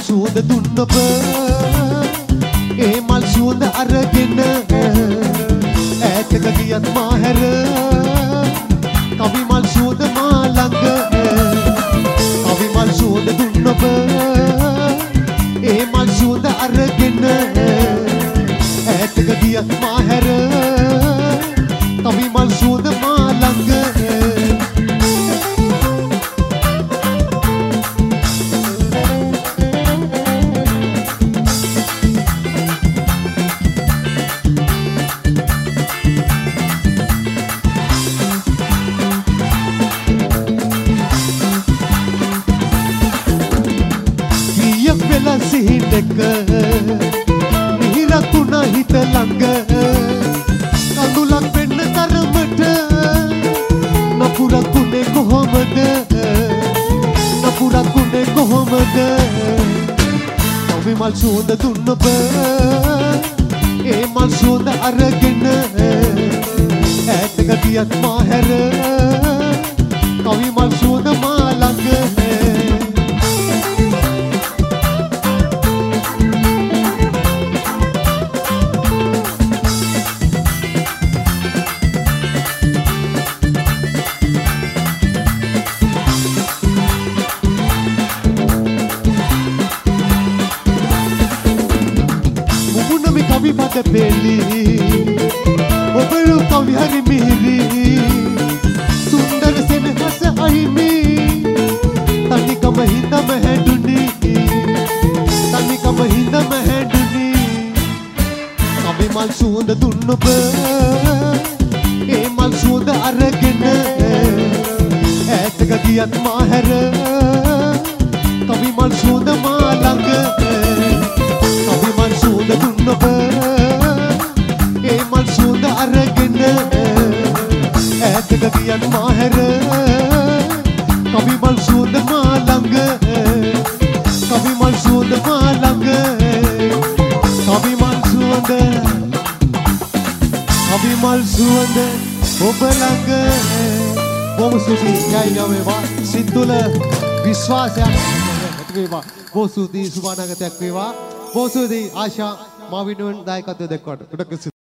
සුවඳ දුන්න ඔබ ඒ මල් සුවඳ අරගෙන ඈතක ගියත් මා හැර කවි මල් සුවඳ මා ළඟ කවි මල් සුවඳ දුන්න ඔබ ඒ මල් සුවඳ අරගෙන ඈතක ගියත් මා හැර කවි මල් සුවඳ මා ළඟ සිහිනක මිහිරතුන හිත ළඟ කඳුලක් වෙන්න තරමට නපුරකුනේ කොහොමද නපුරකුනේ කොහොමද කවි මල් සුවඳ දුන්න ඔබ ඒ මල් සුවඳ අරගෙන ඈතක ගියත් මා හැර කවි මල් සුවඳ මා ළඟ කවි පද පෙළි ඔබරු කවි හරි මිහිරි සුන්දර සෙනෙහස අහිමි තනිකම හිඳම හැඬුනි තනිකම හිඳම හැඬුනි කවි මල් සුවඳ දුන්න ඔබ ඒ මල් සුවඳ අරගෙන ඈතක ගියත් මා හැර කවි මල් සුවඳ මා ළඟ කවි මල් සුවඳ දුන්න ඔබ ඒ මල් සුවඳ අරගෙන ඈතක ගියත් මා හැර කවි මල් සුවඳ මා ළඟ කවි මල් සුවඳ මා ළඟ කවි මල් සුවඳ ඔබ ළඟ බොහොම ස්තුතියි ජය වේවා සිතුල විශ්වාසයක් ඇති වේවා බොහොම ස්තුතියි සුබ අනාගතයක් වේවා බොහොම ස්තුතියි ආශා මා විනුවෙන් දායකත්වය දක්වන්න